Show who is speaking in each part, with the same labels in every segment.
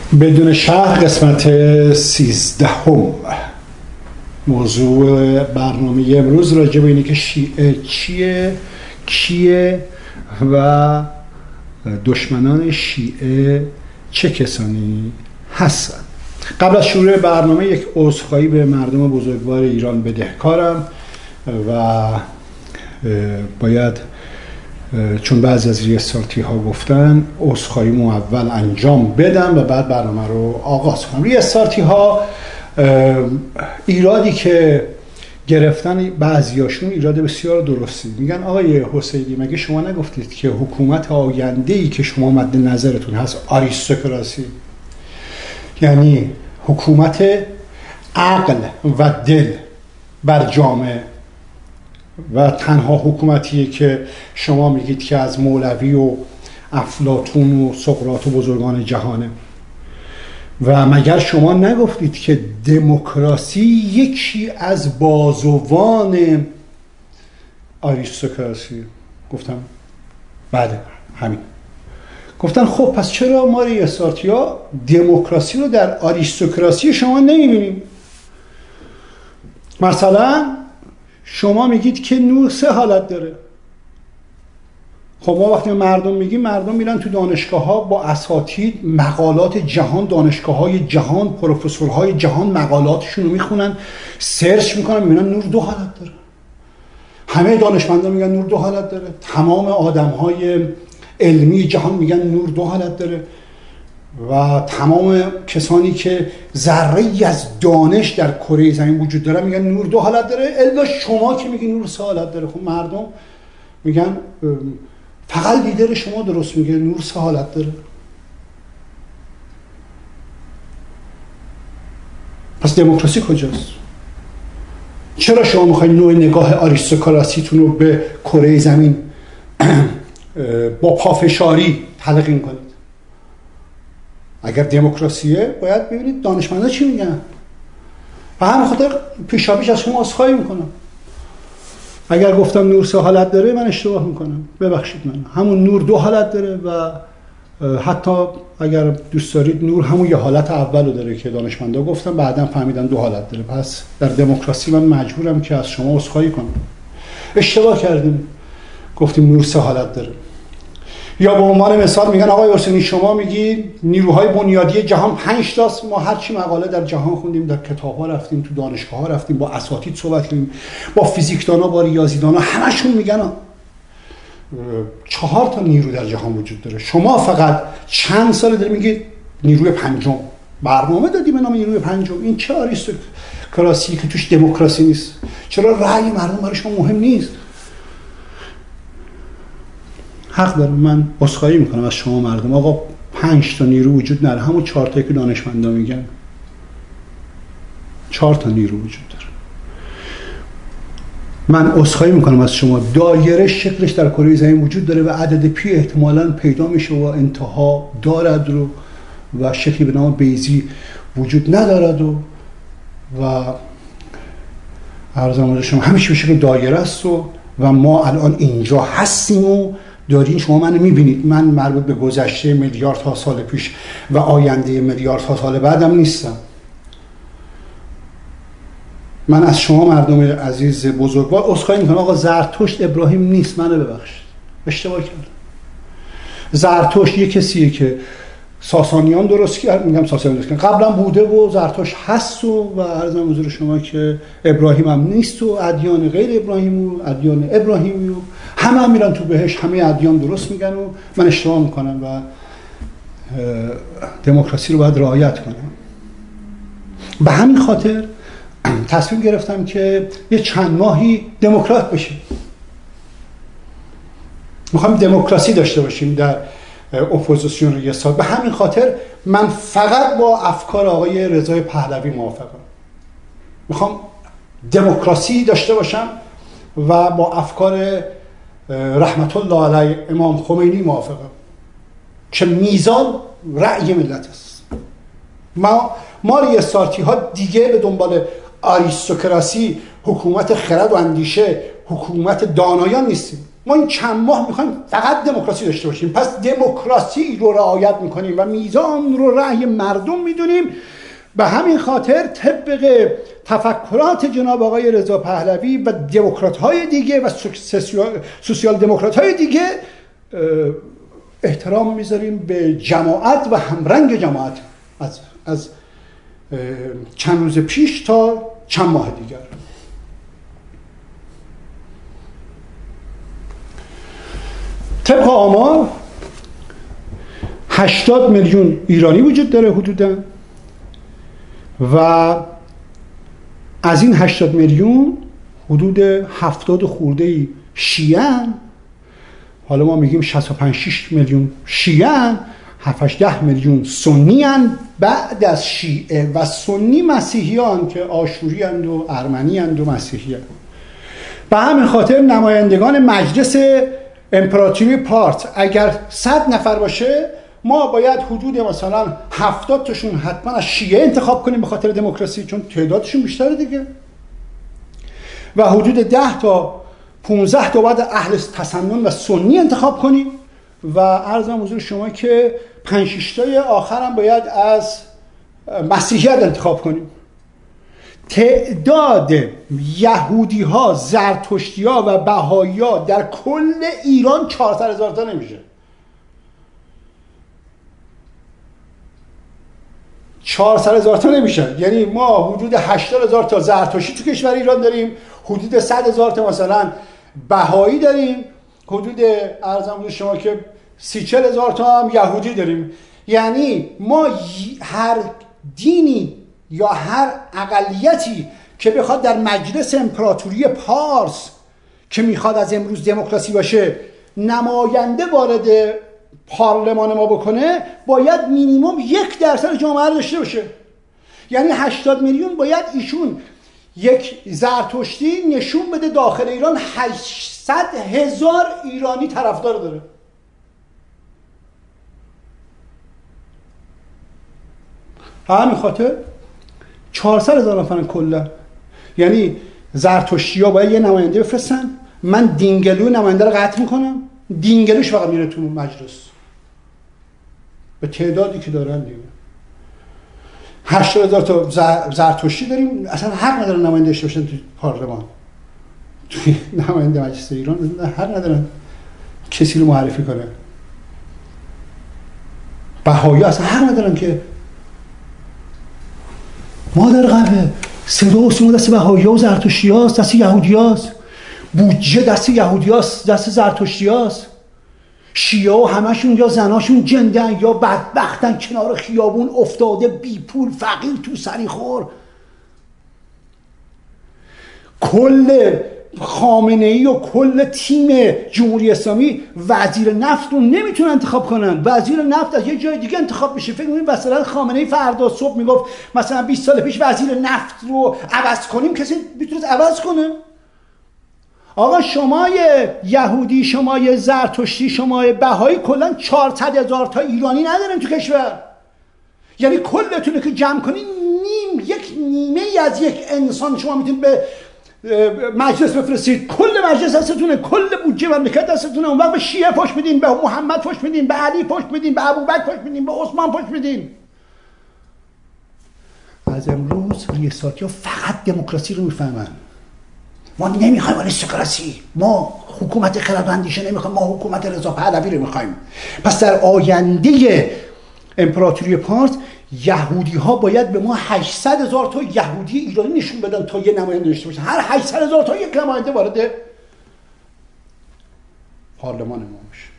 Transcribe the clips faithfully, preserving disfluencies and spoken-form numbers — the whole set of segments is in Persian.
Speaker 1: بدون شرح قسمت سیزدهم. موضوع برنامه امروز راجع به اینه که شیعه چیه، کیه و دشمنان شیعه چه کسانی هستن. قبل از شروع برنامه یک عذرخواهی به مردم بزرگوار ایران بدهکارم و باید چون بعضی از ریاستارتی ها گفتن عذرخواهیمو اول انجام بدم و بعد برنامه رو آغاز کنم. ریاستارتی ها ایرادی که گرفتن بعضیاشون ایراد بسیار درستی. میگن آقای حسینی مگه شما نگفتید که حکومت آینده‌ای که شما مد نظرتون هست آریستوکراسی، یعنی حکومت عقل و دل بر جامعه و تنها حکومتیه که شما میگید که از مولوی و افلاطون و سقراط و بزرگان جهانه؟ و مگر شما نگفتید که دموکراسی یکی از بازوان آریستوکراسی؟ گفتم بله همین. گفتن خب پس چرا ما ریاستارتیا دموکراسی رو در آریستوکراسی شما نمیبینیم؟ مثلا شما میگید که نور سه حالت داره. خب ما وقتی مردم میگیم، مردم میرن تو دانشگاه ها با اساتید مقالات جهان، دانشگاه های جهان، پروفسورهای جهان مقالاتشون رو میخونن، سرچ میکنن، میبینن نور دو حالت داره. همه دانشمندان میگن نور دو حالت داره، تمام آدم های علمی جهان میگن نور دو حالت داره و تمام کسانی که ذره‌ای از دانش در کره زمین وجود داره میگن نور دو حالت داره، الا شما که میگی نور سه حالت داره. خب مردم میگن فقط لیدر شما درست میگه نور سه حالت داره. پس دموکراسی کجاست؟ چرا شما میخواید نوع نگاه آریستوکراسیتون رو به کره زمین با پافشاری تلقین کنید؟ اگر دموکراسیه باید ببینید دانشمندا چی میگن. و همین خاطر پیشاپیش از شما عذرخواهی میکنم اگر گفتم نور سه حالت داره. من اشتباه میکنم، ببخشید. من همون نور دو حالت داره و حتی اگر دوست دارید نور همون یه حالت اولو داره که دانشمندا گفتن، بعداً فهمیدن دو حالت داره. پس در دموکراسی من مجبورم که از شما عذرخواهی کنم، اشتباه کردیم گفتیم نور سه حالت داره. یا به عنوان مثال میگن آقای حسینی شما میگی نیروهای بنیادی جهان پنج تاست. ما هر چی مقاله در جهان خوندیم، در کتاب‌ها رفتیم، تو دانشگاه‌ها رفتیم، با اساتید صحبت کردیم، با فیزیکدانا، با ریاضیدانا، همشون میگن چهار تا نیرو در جهان وجود داره. شما فقط چند سال داری میگی نیروی پنجم. برنامه دادی به نام نیروی پنجم. این چه آریستوکراسی که توش دموکراسی نیست؟ چرا رأی مردم برای شما مهم نیست؟ حق دارم. من عذرخواهی میکنم از شما مردم. آقا پنج تا نیرو وجود نداره، همون چهار تایی که دانشمندا میگن. چهار تا نیرو وجود داره. من عذرخواهی میکنم از شما. دایره شکلش در کره زمین وجود داره و عدد پی احتمالاً پیدا میشه و انتها دارد رو و شکلی به نام بیزی وجود ندارد و و عرضم شما همیشه به شکل دایره است و و ما الان اینجا هستیم و دارین. شما منو میبینید. من مربوط به گذشته میلیاردها سال پیش و آینده میلیاردها سال بعدم نیستم. من از شما مردم عزیز بزرگوار عذرخواهی میکنم. آقا زرتشت ابراهیم نیست، منو ببخشید، اشتباه کردم. زرتشت یه کسیه که ساسانیان درست کرد، میگم ساسانیان درست کرد، قبلا بوده و زرتشت هست و و عرضم حضور شما که ابراهیم هم نیست و ادیان غیر ابراهیم و ادیان ابراهیمی و همه هم میرن تو بهشت. همه ادیان درست میگن و من اشتباه میکنم و دموکراسی رو باید رعایت کنم. به همین خاطر تصمیم گرفتم که یه چند ماهی دموکرات بشیم. میخوایم دموکراسی داشته باشیم در اپوزیسیون ریاست. به همین خاطر من فقط با افکار آقای رضا پهلوی موافقم. میخوام دموکراسی داشته باشم و با افکار رحمت الله علیه امام خمینی موافقم که میزان رأی ملت است. ما ما ریاستارتی ها دیگه به دنبال آریستوکراسی، حکومت خرد و اندیشه، حکومت دانایان نیستیم. ما این چند ماه میخوایم فقط دموکراسی داشته باشیم، پس دموکراسی رو رعایت میکنیم و میزان رو رأی مردم میدونیم. به همین خاطر طبق تفکرات جناب آقای رضا پهلوی و دموکرات های دیگه و سوسیال دموکرات های دیگه احترام میذاریم به جماعت و همرنگ جماعت از از چند روز پیش تا چند ماه دیگر. طبق آمار هشتاد میلیون ایرانی وجود داره حدوداً و از این هشتاد میلیون حدود هفتاد خورده شیعه‌اند. حالا ما میگیم شصت و پنج شش میلیون شیعه‌اند، هفت هشت ده میلیون سنی اند. بعد از شیعه و سنی مسیحیان که آشوری اند و ارمنی اند و مسیحی اند. به همین خاطر نمایندگان مجلس امپراتوری پارس اگر صد نفر باشه، ما باید حدود مثلا هفتاد تاشون حتما از شیعه انتخاب کنیم به خاطر دموکراسی، چون تعدادشون بیشتره دیگه، و حدود ده تا پانزده تا بعد اهل تسنن و سنی انتخاب کنیم و عرضم حضور شما که پنج شش تای آخر هم باید از مسیحیت انتخاب کنیم. تعداد یهودی ها، زرتشتی ها و بهایی ها در کل ایران چهارصد هزار تا نمیشه. چهارصد هزار تا نمیشه. یعنی ما حدود هشتاد هزار تا زرتشتی تو کشور ایران داریم، حدود صد هزار تا مثلا بهایی داریم، حدود عرضم حضور شما که سی چل هزار تا هم یهودی داریم. یعنی ما هر دینی یا هر اقلیتی که بخواد در مجلس امپراتوری پارس که میخواد از امروز دموکراسی باشه نماینده وارد پارلمان ما بکنه، باید مینیمم یک درصد جامعه رو داشته باشه. یعنی هشتاد میلیون باید ایشون یک زرتشتی نشون بده داخل ایران هشتصد هزار ایرانی طرفدار داره. همین خاطر چهارصد هزار نفرن کلا. یعنی زرتشتی ها باید یه نماینده بفرستن، من دینگلو نماینده رو قطع میکنم، دینگلوش فقط میره تو مجلس به تعدادی که دارن دیگه. هشتاد هزار تا زرتشتی داریم، اصلا حق ندارن نماینده داشته باشن تو پارلمان، توی نماینده مجلس ایران حق ندارن کسی رو معرفی کنه. بهایی اصلا حق ندارن که مادر قهوه صدا و سیما دست بهایی ها و زرتشتی هاست، دست یهودی هاست، بودجه دست یهودی هاست، دست زرتشتی هاست. شیعه ها همشون یا زناشون جندن یا بدبختن کنار خیابون افتاده بی پول فقیر تو سری خور. کل خامنه ای و کل تیم جمهوری اسلامی وزیر نفت رو نمیتونن انتخاب کنن. وزیر نفت از یه جای دیگه انتخاب میشه. فکر می‌کنید مثلا خامنه ای فردا صبح میگفت مثلا بیست سال پیش وزیر نفت رو عوض کنیم، کسی میتونه عوض کنه؟ آقا شما یهودی، شما زرتشتی، شما بهایی کلا چهارصد هزار تا ایرانی ندارین تو کشور. یعنی کلتونه که جمع کنین نیم یک نیمه ای از یک انسان شما میتونید به مجلس بفرستید. کل مجلس دستتونه، کل بودجه مملکت دستتونه. اون وقت به شیعه پشت میدین، به محمد پشت میدین، به علی پشت میدین، به ابوبکر پشت میدین، به عثمان پشت میدین. از امروز ریاست‌ها فقط دموکراسی رو میفهمن. ما نمیخوایم آریستوکراسی، ما حکومت خردمندیشه نمیخوایم، ما حکومت رضا پهلوی رو میخوایم. پس در آینده امپراتوری پارس یهودی ها باید به ما هشتصد هزار تا یهودی ایرانی نشون بدن تا یه نماینده داشته باشن. هر هشتصد هزار تا یک نماینده وارد پارلمان ما بشه.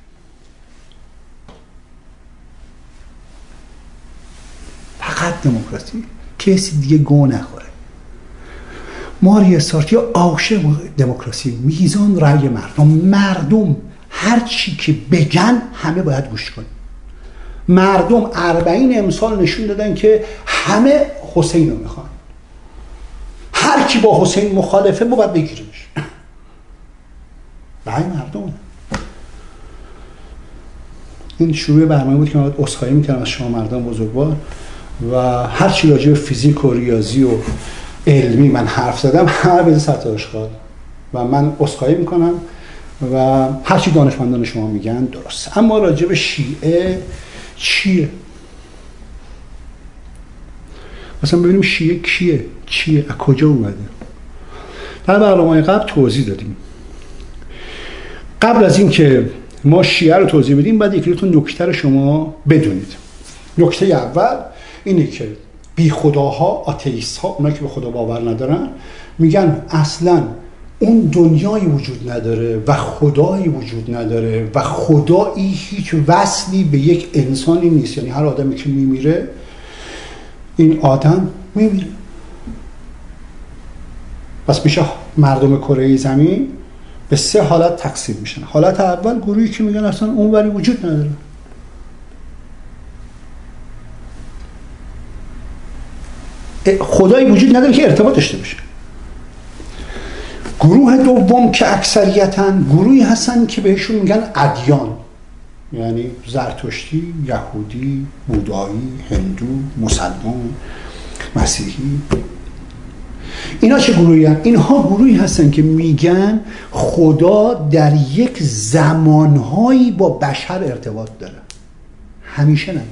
Speaker 1: فقط دموکراسی، کسی دیگه گو نخوره. ما ریاست‌ها عاشق دموکراسی، میزان رأی مردم. مردم هر چی که بگن همه باید گوش کنیم. مردم اربعین امسال نشون دادن که همه حسین رو میخوان. هر کی با حسین مخالفه ما باید بگیریمش. رأی مردم. این شروع برنامه بود که من باید عذرخواهی میکنم از شما مردم بزرگوار و هر چی راجع به فیزیک و ریاضی و علمی من حرف زدم همه بده ستارش خواد و من عذرخواهی میکنم و هرچی دانشمندان شما میگن درست. اما راجع به شیعه چیه؟ مثلا ببینیم شیعه کیه؟ چیه؟ از کجا اومده؟ در برنامه‌های قبل توضیح دادیم. قبل از این که ما شیعه رو توضیح بدیم بعد یکی دو تا نکته رو شما بدونید. نکته اول اینه که بی خداها، آتئیست ها، اونایی که به خدا باور ندارن، میگن اصلا اون دنیایی وجود نداره و خدایی وجود نداره و خدایی هیچ وصلی به یک انسانی نیست. یعنی هر آدمی که میمیره این آدم میمیره. پس میشه مردم کره زمین به سه حالت تقسیم میشن. حالت اول گروهی که میگن اصلا اون ولی وجود نداره، خدایی وجود نداره که ارتباط داشته باشه. گروه دوم که اکثریتاً گروهی هستن که بهشون میگن ادیان، یعنی زرتشتی، یهودی، بودایی، هندو، مسلمان، مسیحی. اینا چه گروهی هستن؟ اینها گروهی هستن که میگن خدا در یک زمانهایی با بشر ارتباط داره، همیشه نداره.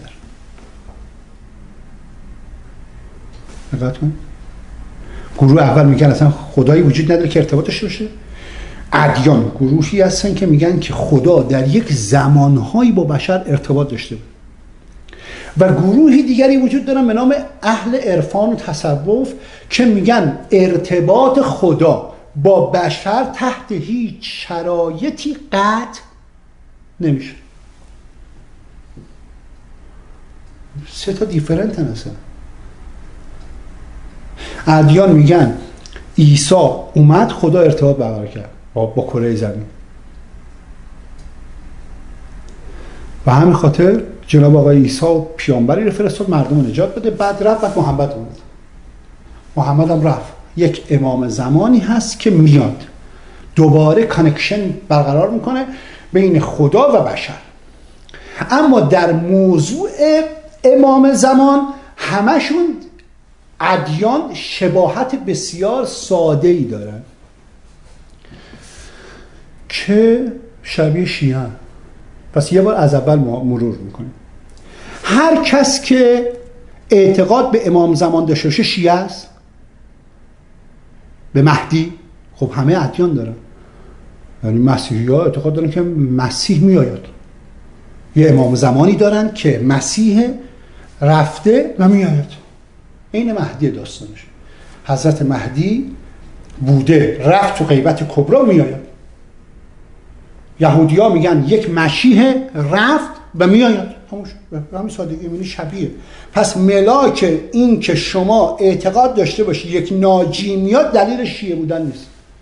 Speaker 1: نگاه کن. گروه اول میگن اصلا خدایی وجود نداره که ارتباط داشته باشه. ادیان گروهی هستن که میگن که خدا در یک زمانهایی با بشر ارتباط داشته بود. و گروهی دیگری وجود دارن به نام اهل عرفان و تصوف که میگن ارتباط خدا با بشر تحت هیچ شرایطی قطع نمیشه. سه تا دیفرنت هستن. ادیان میگن عیسی اومد خدا ارتباط برقرار کرد با, با کره زمین و همین خاطر جناب آقای عیسی پیامبری رو فرستاد مردم رو نجات بده. بعد رفت و محمد اومد. محمد هم رفت. یک امام زمانی هست که میاد دوباره کانکشن برقرار میکنه بین خدا و بشر. اما در موضوع امام زمان همشون ادیان شباهت بسیار ساده ای دارن که شبیه شیعه. پس یه بار از اول مرور میکنیم. هر کس که اعتقاد به امام زمان داشته باشه شیعه است. به مهدی خب همه ادیان دارن، یعنی مسیحی ها اعتقاد دارن که مسیح میآید. یه امام زمانی دارن که مسیح رفته و میآید. این مهدی داستانش. حضرت مهدی بوده رفت تو غیبت کبرا میآید. یهودی ها میگن یک مشیح رفت و میآید. به همین سادگی میبینی شبیه. پس ملاک این که شما اعتقاد داشته باشی یک ناجی میاد دلیل شیعه بودن نیست.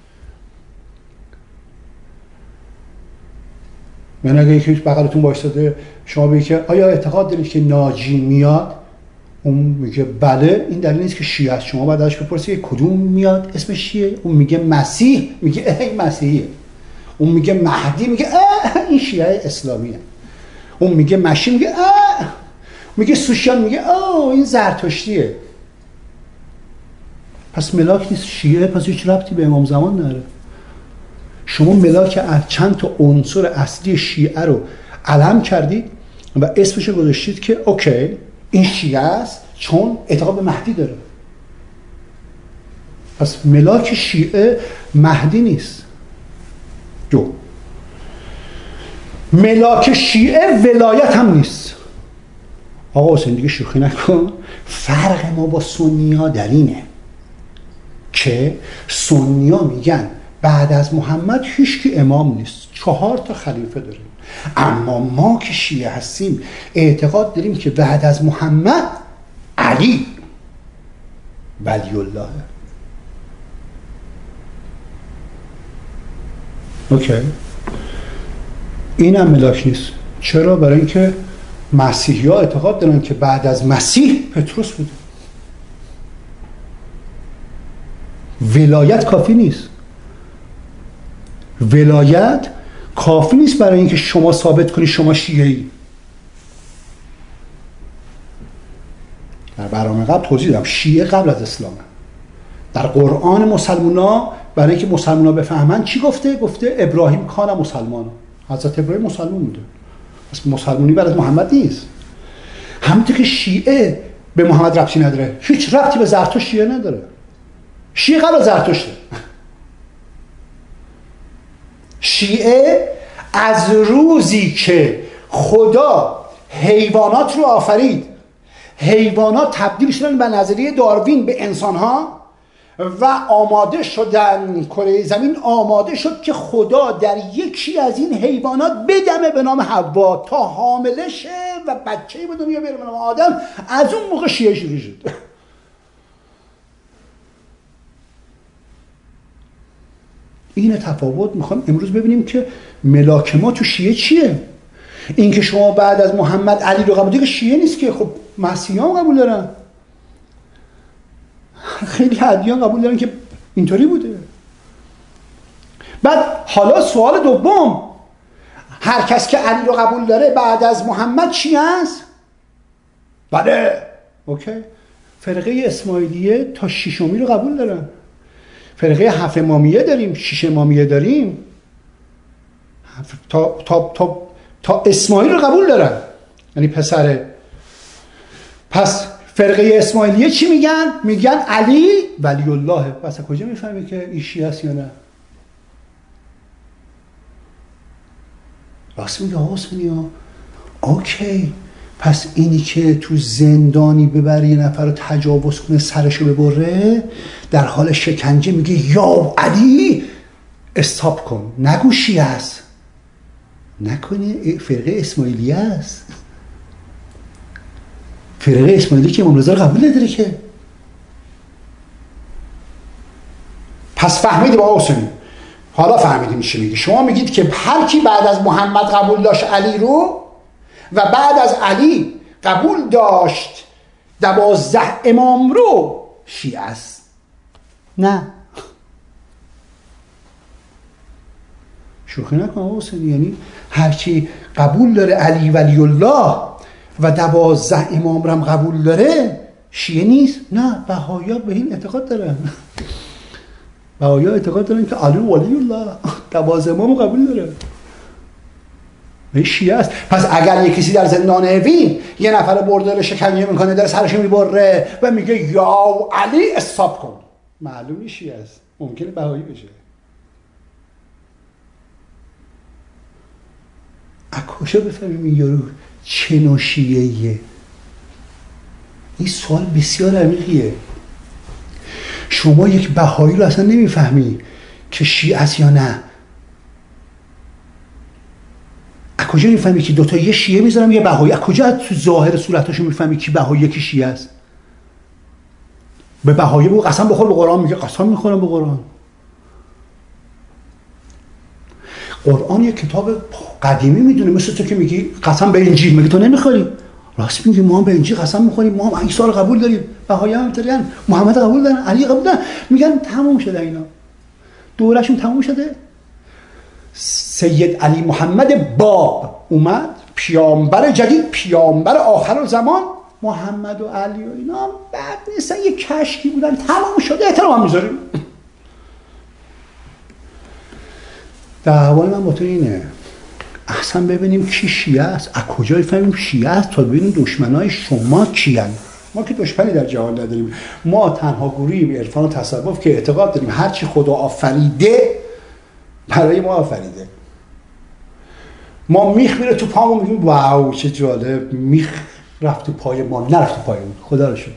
Speaker 1: من اگه یکی بغلتون وایساده شما بگید که آیا اعتقاد دارید که ناجی میاد، اون میگه بله، این دلیل نیست که شیعه است. شما باید ازش بپرسید کدوم میاد اسم شیعه؟ اون میگه مسیح، میگه این مسیحیه. اون میگه مهدی، میگه این شیعه اسلامیه. اون میگه مشی، میگه اه. میگه سوشیان، میگه آه این زرتشتیه. پس ملاک نیست شیعه، پس هیچ ربطی به امام زمان نداره. شما ملاک چند تا عنصر اصلی شیعه رو علم کردید و اسمش رو گذاشتید که اوکی این شیعه است چون اعتقاد به مهدی داره. پس ملاک شیعه مهدی نیست. دو، ملاک شیعه ولایت هم نیست. آقا حسین دیگه شوخی نکن. فرق ما با سنی ها در اینه که سنی ها میگن بعد از محمد هیچکی امام نیست، چهار تا خلیفه داریم. اما ما که شیعه هستیم اعتقاد داریم که بعد از محمد علی ولی الله. اوکی، این هم ملاک نیست. چرا؟ برای اینکه مسیحی ها اعتقاد دارن که بعد از مسیح پتروس بوده. ولایت کافی نیست. ولایت کافی نیست برای اینکه شما ثابت کنی شما شیعه‌ای. در برنامه قبل توضیح دادم شیعه قبل از اسلامه. در قرآن مسلمونا برای اینکه مسلمان ها بفهمن چی گفته؟ گفته ابراهیم کان مسلمان. حضرت ابراهیم مسلمان بوده، پس مسلمانی بعد از محمد نیست. همونطور که شیعه به محمد ربطی نداره، هیچ ربطی به زرتشت شیعه نداره. شیعه قبل از زرتشته. شیعه از روزی که خدا حیوانات رو آفرید، حیوانات تبدیل شدن به نظریه داروین به انسان‌ها و آماده شدن، کره زمین آماده شد که خدا در یکی از این حیوانات بدمه به نام حوا تا حامله شه و بچه‌ای به دنیا بیاره به نام آدم. از اون موقع شیعه شروع شد. این تفاوت. میخوام امروز ببینیم که ملاک ما تو شیعه چیه. این که شما بعد از محمد علی رو قبول دارید، شیعه نیست که. خب مسیحیان قبول دارن، خیلی ادیان قبول دارن که اینطوری بوده. بعد حالا سوال دوم، هر کس که علی رو قبول داره بعد از محمد چی هست؟ بله اوکی، فرقه اسماعیلیه تا شیشمی رو قبول دارن، فرقه هفت امامیه داریم، شش امامیه داریم، تا تا تا تا اسماعیل رو قبول دارن، یعنی پسره. پس فرقه اسماعیلیه چی میگن؟ میگن علی ولی الله. پس کجا میفهمی که این شیعه است یا نه؟ راست میگه حسینی ها. اوکی، پس اینی که تو زندانی ببره یه نفر رو تجاوز کنه سرشو ببره در حال شکنجه میگه یا علی استاپ کن، نگو شیعه است، نکنه فرقه اسماعیلیه است. فرقه اسماعیلی که امام رضا رو قبول نداره که. پس فهمیدیم آقا حسینی؟ حالا فهمیدیم چی میگه. شما میگید که هر کی بعد از محمد قبول داشت علی رو و بعد از علی قبول داشت دوازده امام رو شیعه است. نه، شوخی نکن آقا حسینی. یعنی هر کی قبول داره علی ولی الله و دوازده امام رو هم قبول داره شیعه نیست؟ نه، بهائی‌ها به این اعتقاد دارن. بهائی‌ها اعتقاد دارن که علی ولی الله دوازده امام رو قبول داره، به شیعه است. پس اگر یک کسی در زندان اوین یه نفر برده داره شکنجه میکنه، داره سرش میبره و میگه یا علی استاپ کن، معلوم شیعه است، ممکنه بهایی بشه. اکوشا بفهمیم این یارو چه نوع شیعه‌ایه. این سوال بسیار عمیقیه. شما یک بهایی رو اصلا نمیفهمی که شیعه است یا نه. از کجا میفهمی که دوتا یه شیعه میذارم یه بهایی؟ از کجا تو ظاهر صورتاشو میفهمی کی بهایی کی شیعه است؟ به بهایی بگو قسم بخور به قرآن، میگه قسم میخورم به قرآن. قرآن یه کتاب قدیمی میدونه، مثل تو که میگی قسم به انجیل، میگه تو نمیخوری. راست میگی، ما هم به انجیل قسم میخوریم، ما هم عیسی رو قبول داریم، بهایی هم اینطوریان، محمد قبول دارن، علی قبول دارن. میگن تموم شده اینا، دورشون تموم شده. سید علی محمد باب اومد، پیامبر جدید، پیامبر آخر الزمان. محمد و علی و اینا بعد نیستن، یه کشکی بودن، تمام شده، احترام میذاریم. دعوای من با تو اینه احسن ببینیم کی شیعه است، از کجا بفهمیم شیعه است تا ببینیم دشمنای شما کیان. ما که دشمنی در جهان نداریم، ما تنها گروهیم عرفان و تصوف که اعتقاد داریم هرچی خدا آفریده برای ما آفریده. ما میخ میره تو پامون، میگیم واو چه جالب، میخ رفت تو پای ما، نرفت تو پای اون، خدا رو شکر.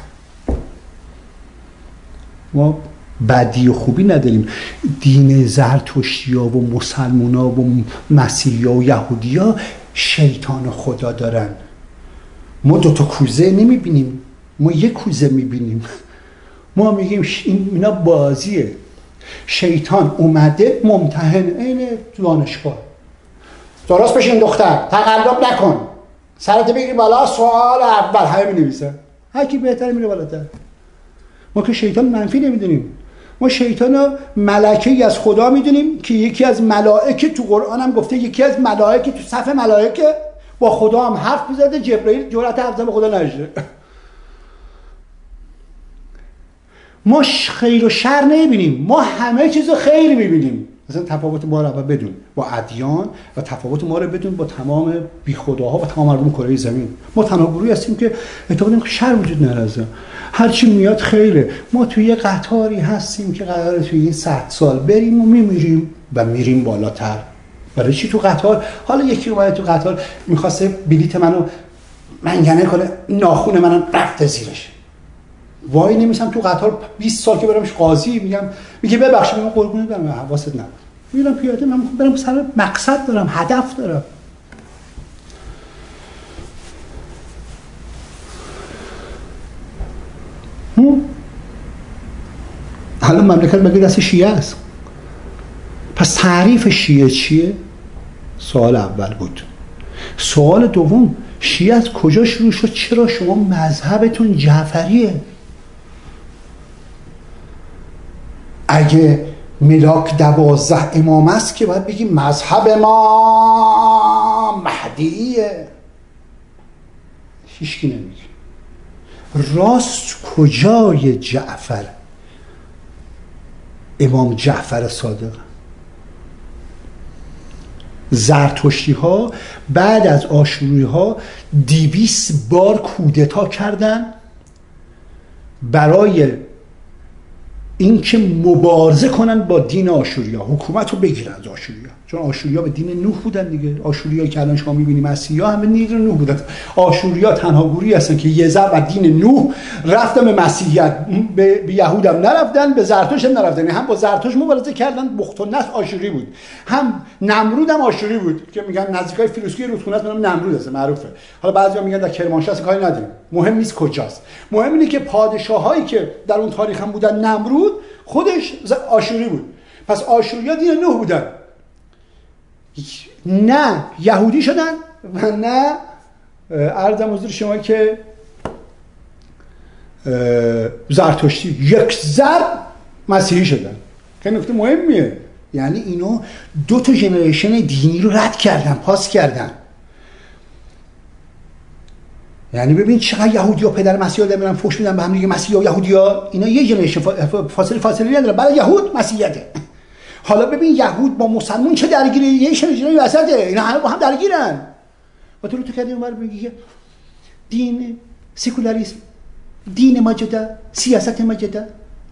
Speaker 1: ما بدی و خوبی نداریم. دین زرتشتیا و مسلمونا و مسیحیا و یهودیا شیطان و خدا دارن. ما دوتا کوزه نمیبینیم، ما یک کوزه میبینیم. ما میگیم این اینا بازیه، شیطان اومده ممتحن، این دانشگاه. درست بشین دختر، تقلب نکن، سرت بگیری بالا، سوال اول همه می نویسن، هر کی بهتر میره بالاتر. ما که شیطان منفی نمیدونیم، ما شیطان رو ملکه‌ای از خدا میدونیم که یکی از ملائکه، تو قرآن هم گفته یکی از ملائکه تو صف ملائکه با خدا هم حرف میزده، جبرئیل جرأت حرف زدن با خدا نداشته. ما خیر و شر نمیبینیم، ما همه چیز رو خیر میبینیم. مثلا تفاوت ما رو بدون با ادیان و تفاوت ما رو بدون با تمام بیخداها و تمام مردم کره زمین. ما تنها گروهی هستیم که اعتقاد داریم که شر وجود نداره، هر چی میاد خیره. ما توی یه قطاری هستیم که قراره توی این صد سال بریم و میمیریم و میریم بالاتر. برای چی تو قطار؟ حالا یکی اومده تو قطار میخواسته بلیت منو منگنه کنه، ناخون منم رفته زیرش. وای نمیشم تو قطار بیست سال که برامش قاضی، میگم میگه ببخشید من قربونت برم، حواست نبود. میرم پیاده، من برم سر مقصد دارم، هدف دارم. حالا مملکت مگه دست شیعه است؟ پس تعریف شیعه چیه؟ سوال اول بود. سوال دوم، شیعه از کجا شروع شد؟ چرا شما مذهبتون جعفریه؟ اگه ملاک دوازده امام است که باید بگیم مذهب ما مهدیه. هیچکی نمیگه. راست کجای جعفر؟ امام جعفر صادق. زرتشتی ها بعد از آشوری ها دویست بار کودتا کردن برای اینکه مبارزه کنن با دین آشوریا، حکومت رو بگیرن از آشوریا، چون آشوریا به دین نوح بودن دیگه. آشوریا که الان شما می‌بینی مسیحا هم به دین نوح بودن. آشوریا تنها گروهی هستن که یه ذره از دین نوح رفتن به مسیحیت، به, به یهود هم نرفتن، به زرتشت هم نرفتن. هم با زرتشت مبارزه کردن، بخت و نصر آشوری بود، هم نمرود هم آشوری بود که میگن نزدیکای فیروزکوی رودخونه است، نمرود است، معروفه. حالا بعضیا میگن در کرمانشاه است، کاری نداریم، مهم نیست کجاست. مهم اینه که پادشاهایی که در اون تاریخ هم بودن، نمرود خودش آشوری بود. پس آشوریا دین نوح بودن، نه یهودی شدن و نه عرضم حضور شما که زرتشتی، یک زر مسیحی شدن. که نکته مهمیه. یعنی اینو دو تا ژنریشن دینی رو رد کردن، پاس کردن. یعنی ببین چقدر یهودی‌ها پدر مسیحا دارن فحش میدن به هم دیگه، مسیحا و یهودی‌ها اینا یه ژنریشن فاصله فاصله نداره. برای یهود مسیحیته. حالا ببین یهود با مسلمان چه درگیری، یه ژنریشن وسطه، اینا همه با هم درگیرن. و تو رو تو کردی اونور میگه دین سکولاریسم، دین ماجده، سیاست ماجده.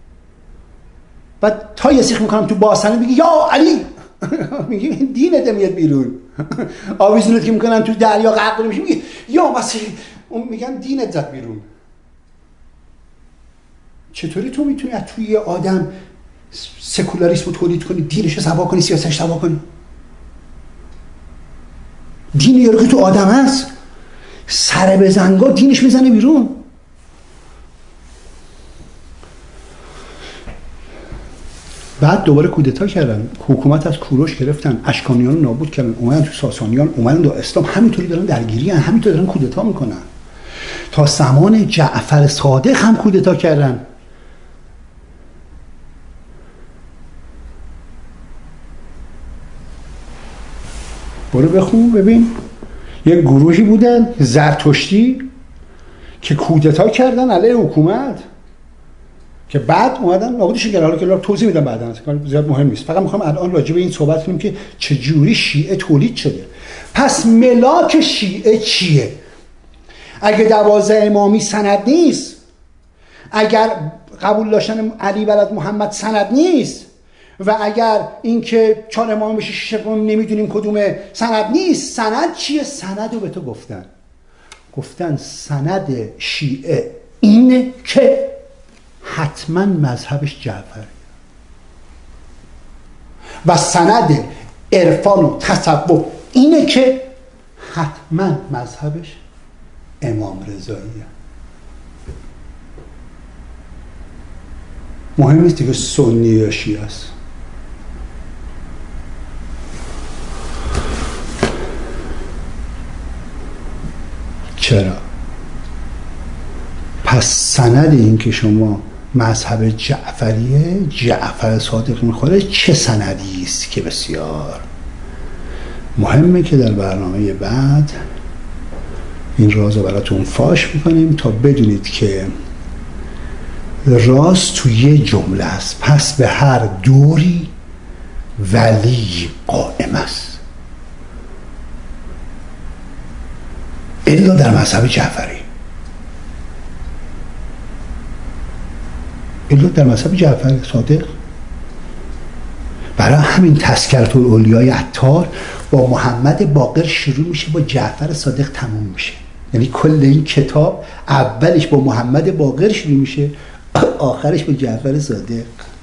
Speaker 1: بعد تا یه سیخ میکنم تو باسنه میگه یا علی میگه دینت میاد بیرون. آویزونت که میکنن تو دریا غرق میشه میگه یا مسیح، اون میگن دینت زد بیرون. چطوری تو میتونی از توی یه آدم سکولاریسم رو تولید کنی، دینش رو سوا کنی، سیاستش سوا کنی؟ دین یارو که تو آدم هست، سر به زنگا دینش میزنه بیرون. بعد دوباره کودتا کردن، حکومت از کوروش گرفتن، اشکانیان رو نابود کردن، اومدن تو ساسانیان، اومدن تو اسلام، همینطوری دارن درگیری هن، همینطوری دارن کودتا میکنن. تا زمان جعفر صادق هم کودتا کردن. برو بخون ببین، یک گروهی بودن زرتشتی که کودتا کردن علیه حکومت، که بعد اومدن نابودش کردن. حالا که توضیح میدم بعدا، زیاد مهم نیست. فقط میخوام الان راجع به این صحبت کنیم که چه جوری شیعه تولید شده. پس ملاک شیعه چیه؟ اگه دوازده امامی سند نیست، اگر قبول داشتن علی بر محمد سند نیست، و اگر اینکه چهار امام بشه شش امام نمیدونیم کدومه سند نیست، سند چیه؟ سند رو به تو گفتن. گفتن سند شیعه اینه که حتما مذهبش جعفری، و سند عرفان و تصوف اینه که حتما مذهبش امام رضاییه. مهم نیست دیگه سنی یا شیعه است. چرا؟ پس سند این که شما مذهب جعفریه، جعفر صادق میخوره، چه سندی است که بسیار مهمه که در برنامه بعد این رازو براتون فاش میکنیم تا بدونید که راز تو یه جمله است، پس به هر دوری ولی قائم است. الا در مذهب جعفری، الا در مذهب جعفری صادق. برای همین تذکرة الاولیای عطار با محمد باقر شروع میشه، با جعفر صادق تموم میشه. یعنی کل این کتاب اولش با محمد باقر شروع میشه، آخرش با جعفر صادق.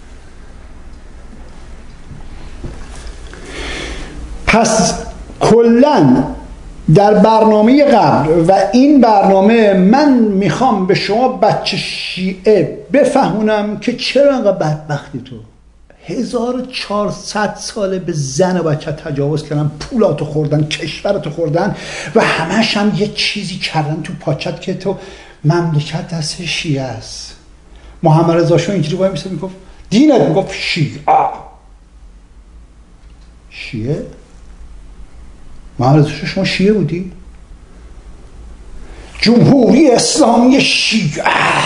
Speaker 1: پس کلن در برنامه قبل و این برنامه من میخوام به شما بچه شیعه بفهمونم که چرا انقدر بدبختی تو هزار و چهارصد ساله به زن و بچه تجاوز کردن، پولاتو خوردن، کشورتو خوردن و همش هم یه چیزی کردن تو پاچت که تو مملکت دست شیعه است. محمد رضا شاه اینجوری وای میسه میگفت دینت، میگفت شیعه. شیعه؟ محمد رضا شاه شما شیعه بودی؟ جمهوری اسلامی شیعه.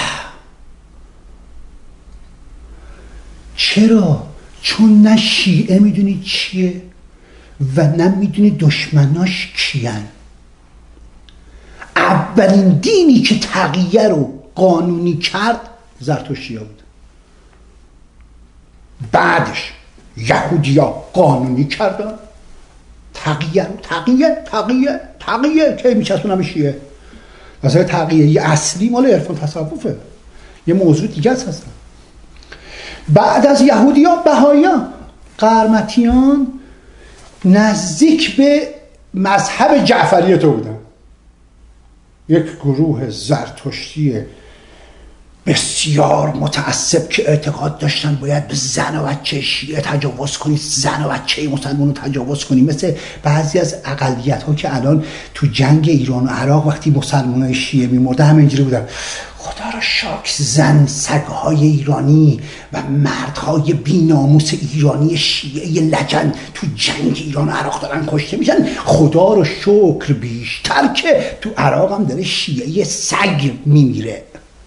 Speaker 1: چرا؟ چون نه شیعه میدونی چیه و نه میدونی دشمناش کیان. اولین دینی که تقیه رو قانونی کرد زرتشتی‌ها بود، بعدش یهودی‌ها قانونی کردن تقیه رو. تقیه تقیه تقیه که میچسبونم شیعه. مثلا تقیه اصلی مال عرفان تصوفه، یه موضوع دیگه هست. بعد از یهودیان بهاییان، قرمطیان نزدیک به مذهب جعفریت بودن. یک گروه زرتشتی بسیار متعصب که اعتقاد داشتن باید به زن و بچه شیعه تجاوز کنی، زن و بچه مسلمان رو تجاوز کنی. مثل بعضی از اقلیت ها که الان تو جنگ ایران و عراق وقتی مسلمان های شیعه میمرده همه اینجوری بودن، خدا را شاک زن سگهای ایرانی و مردهای بیناموس ایرانی شیعه لجن تو جنگ ایران و عراق دارن کشته میشن، خدا را شکر بیشتر که تو عراق هم داره شیعه سگ میمیره.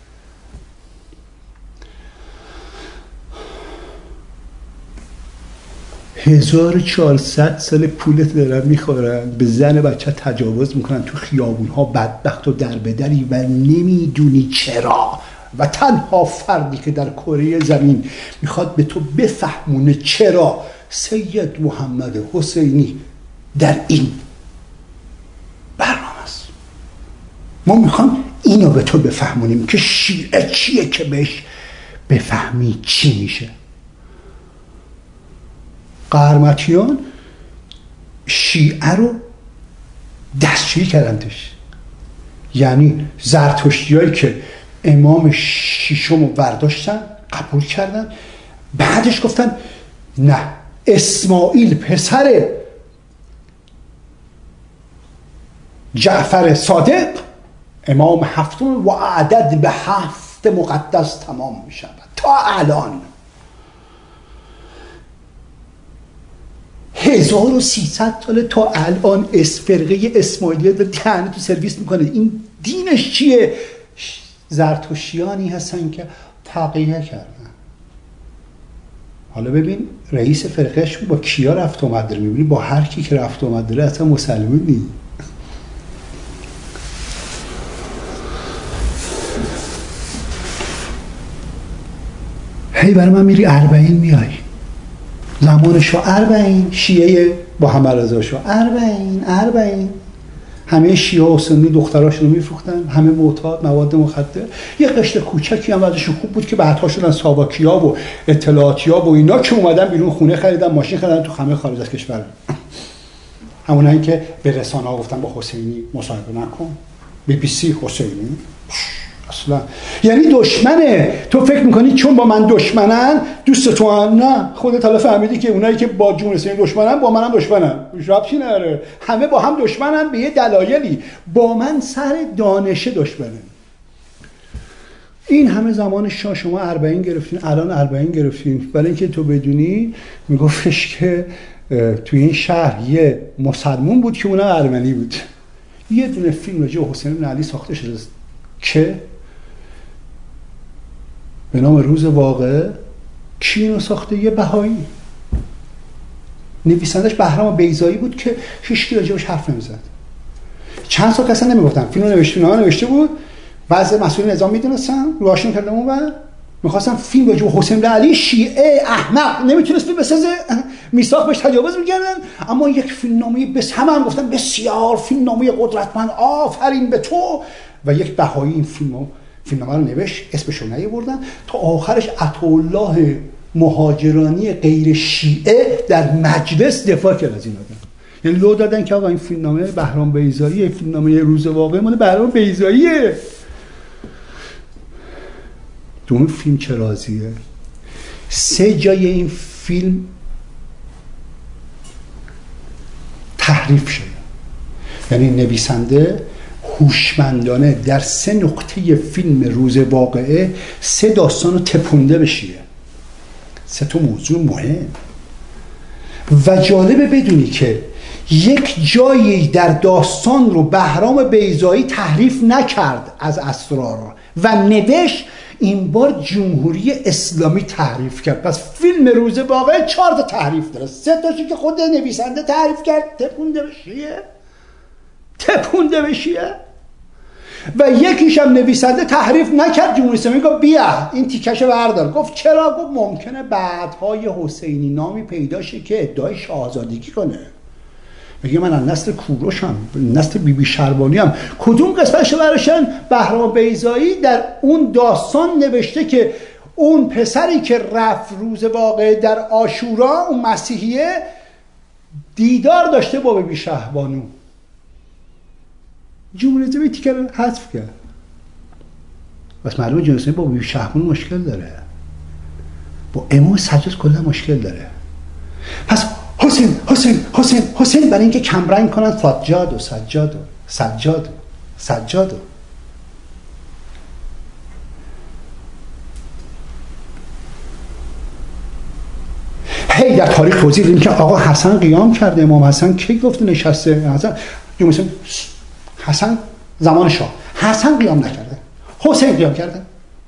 Speaker 1: هزار و چهارصد سال پولت دارن میخورن، به زن بچه تجاوز میکنن تو خیابونها، بدبخت و دربدری و نمیدونی چرا. و تنها فردی که در کره زمین میخواد به تو بفهمونه چرا، سید محمد حسینی در این برنامه است. ما میخوام اینو به تو بفهمونیم که شیعه چیه که بهش بفهمی چی میشه. قرمطیان شیعه رو دستشویی کردن توش، یعنی زرتشتی هایی که امام شیشم رو برداشتن قبول کردن، بعدش گفتن نه، اسماعیل پسر جعفر صادق امام هفتم و عدد به هفت مقدس تمام می شود. تا الان هزار و سیصد ساله تا الان فرقه اسماعیلیه داره دهنه تو سرویس میکنه. این دینش چیه؟ زرتشتیانی هستن که تقیه کردن. حالا ببین رئیس فرقهش با کیا رفت آمد داره، میبینی با هر کی که رفت آمد داره اصلا مسلمان نیست. هی برای من میری اربعین میای، زمان شاه اربعین، شیعه با همه رضا شاه اربعین اربعین، همه شیعه و سنی دختراشون رو میفروختن، همه معتاد، مواد مخدر. یه قشر کوچکی هم ازشون خوب بود که بعدها شدن ساواکیا و اطلاعاتیا و اینا که اومدن بیرون، خونه خریدن، ماشین خریدن، تو همه خارج از کشور. همونایی که به رسانه ها گفتن با حسینی مصاحبه نکن، بی بی سی حسینی اصلا یعنی دشمنه. تو فکر میکنی چون با من دشمنن دوست تو هم؟ نه، خودت حالا فهمیدی که اونایی که با جون حسین دشمنن با منم دشمنن. ربطی نداره، همه با هم دشمنن به یه دلایلی. با من سر دانشه دشمنن. این همه زمان شاه شما اربعین گرفتین، الان اربعین گرفتین. برای اینکه تو بدونی میگفتش که توی این شهر یه مسلمون بود که اونم ارمنی بود. یه دونه فیلم راجع به حسین بن علی ساخته شده که به نام روز واقعه. کی اینو ساخته؟ یه بهایی. نویسندش بهرام بیضایی بود که هیچ کی راجبش حرف نمیزد. چند سال اصلا نمیگفتن. فیلمو نوشته نامه نوشته بود، بعضی مسئولین نظام میدونستن، روشن کردم اون میخواستم فیلم راجع به حسین علی شیعه احمق نمیتونست فیلم بسازه، میثاق بهش تجاوز میکردن، اما یک فیلمنامه بس همه هم گفتن بسیار فیلمنامه قدرتمند، آفرین به تو. و یک بهایی این فیلمو فیلمنامه رو نوشت، اسمش رو نیاوردن، تا آخرش عطاالله مهاجرانی غیر شیعه در مجلس دفاع کرد از این آدم. یعنی لو دادن که آقا این فیلمنامه بهرام بیضایی، فیلمنامه روز واقعه مال بهرام بیضاییه. تو اون فیلم چه رازیه؟ سه جای این فیلم تحریف شده. یعنی نویسنده هوشمندانه در سه نقطه فیلم روز واقعه سه داستان رو تپونده بشیه، سه تا موضوع مهم. و جالبه بدونی که یک جایی در داستان رو بهرام بیضایی تحریف نکرد از اسرار و نوشت، این بار جمهوری اسلامی تحریف کرد. پس فیلم روز واقعه چهار تا تحریف داره، سه تاشی که خود نویسنده تحریف کرد تپونده بشیه تپونده بشیه و یکیش هم نویسنده تحریف نکرد، جمهوری اسلامی گفت بیا این تیکش بردار. گفت چرا؟ گفت ممکنه بعدهای حسینی نامی پیدا شه که ادعای شاهزادگی کنه، میگه من از نسل کوروشم، نسل بی بی شربانی هم. کدوم قسمتش برشن؟ بهرام بیضایی در اون داستان نوشته که اون پسری که رفت روز واقعه در عاشورا، اون مسیحیه، دیدار داشته با بی بی شهبانو. جمهوری اسلامی تیکه رو حذف کرد. بس معلومه جمهوری اسلامی با بی بی شهبانو مشکل داره، با امام سجاد کلا مشکل داره. پس حسین حسین حسین حسین برای اینکه کمرنگ کنن سجاد و سجاد و سجاد و سجاد و هی در تاریخ توضیح دادیم که آقا حسن قیام کرده. امام حسن کی گفته نشسته؟ حسن مثلا حسن زمان شاه، حسن قیام نکرده، حسین قیام کرده.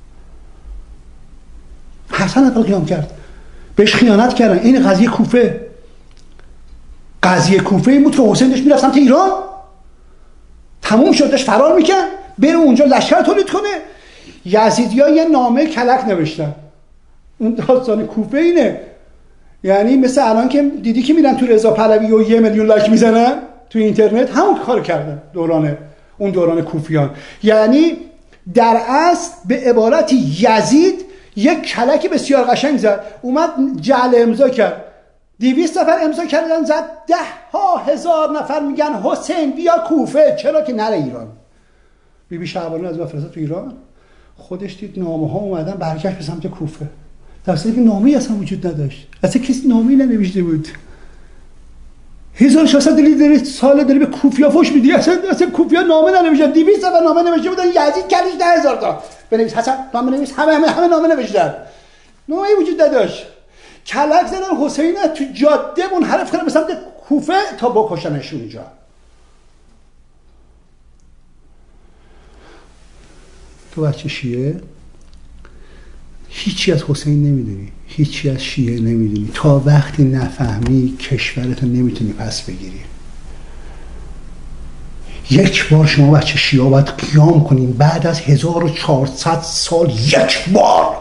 Speaker 1: حسن اول قیام کرد، بهش خیانت کردن. این قضیه کوفه، قضیه کوفه این بود که حسین داشت میرفت سمت ایران، تموم شد، داشت فرار میکرد بره اونجا لشکر تولید کنه. یزیدی‌ها یه نامه کلک نوشتن. اون داستان کوفه اینه. یعنی مثل الان که دیدی که میرن تو رضا پهلوی و یه میلیون لایک میزنن تو اینترنت، همون کارو کردن دوران اون دوران کوفیان. یعنی در اصل به عبارتی یزید یک کلک بسیار قشنگ زد، اومد جعل امضا کرد، دویست نفر امضا کردن، زد ده ها هزار نفر میگن حسین بیا کوفه، چرا که نره ایران. بی بی شهبانو از فرستاد تو ایران، خودش دید نامه ها اومدن، برگشت به سمت کوفه، در صورتی که نامه‌ای اصلا وجود نداشت، اصلا کسی نامه‌ای ننوشته بود. هزار و ششصد داری سال داری به کوفیا فوش میدی، اصلا اصلا کوفیا نامه ننوشتن، دویست نفر نامه نوشته بودن، یزید کلیش ده هزار تا بنویس، حسن نامه نویس، همه همه همه نامه نوشتن، نامه‌ای وجود نداشت. کلک زدن حسین تو جاده منحرف کردن به سمت کوفه تا بکشنش اونجا. تو بچه شیعه هیچی از حسین نمیدونی، هیچی از شیعه نمیدونی، تا وقتی نفهمی کشورتو نمیتونی پس بگیری. یک بار شما بچه شیعه باید قیام کنین بعد از هزار و چهارصد سال، یک بار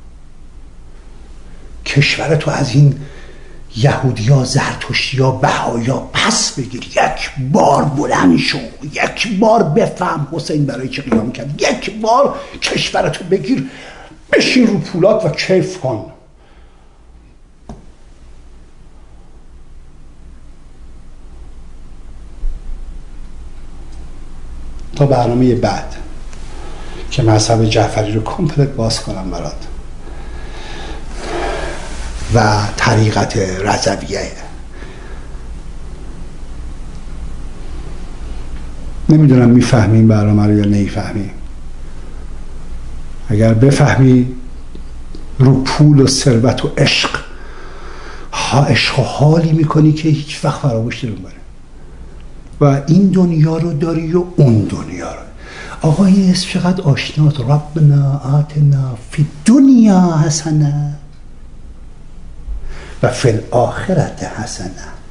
Speaker 1: کشورتو از این یهودیا، زرتشتیا، بهایا پس بگیر. یک بار بلند شو، یک بار بفهم حسین برای چه قیام کرد، یک بار کشورتو بگیر، بشین رو پولاد و کیف کن. تا برنامه بعد که مذهب جعفری رو کامپلت باز کنم برات و طریقت رضویه. نمیدونم میفهمیم برنامه رو یا نمیفهمیم. اگر بفهمی رو پول و ثروت و عشق ها عشق و حالی میکنی که هیچ وقت فراموش نمی‌کنی و این دنیا رو داری و اون دنیا رو. آقا این اسم چقدر آشناست، ربنا آتنا فی دنیا حسنه و فی الاخرت حسنه.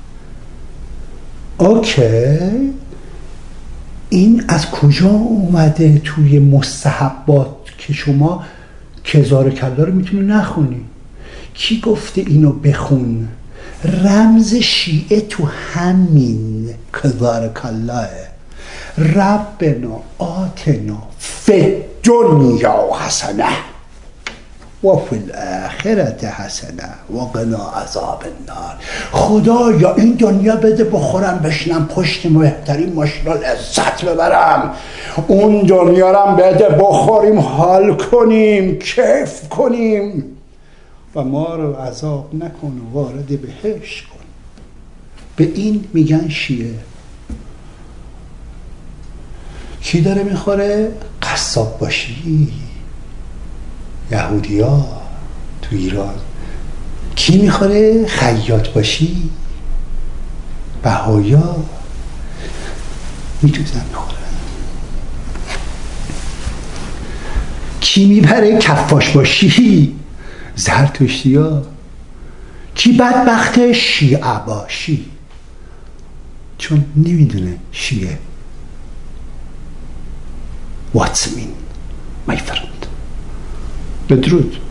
Speaker 1: اوکی، این از کجا اومده توی مستحبات که شما کزار کلا رو میتونی نخونی؟ کی گفته اینو بخون؟ رمز شیعه تو همین کزار کلاه، ربنا آتنا فی دنیا حسنه و فی الاخرت حسنه و قنا عذاب النار. خدایا این دنیا بده بخورم بشنم پشت بهترین ماشینا لذت ببرم، اون دنیا رو بده بخوریم حال کنیم کیف کنیم و ما رو عذاب نکن و وارد بهشت کن. به این میگن شیعه. کی داره میخوره؟ قصاب باشی، یهودیا تو ایران. کی میخوره؟ خیاط باشی، بهایا میتوزن میخورن. کی میبره؟ کفاش باشی، زرتشتیا. کی بدبخته؟ شیعه باشی، چون نمیدونه شیعه What's mean my friend. بدرود.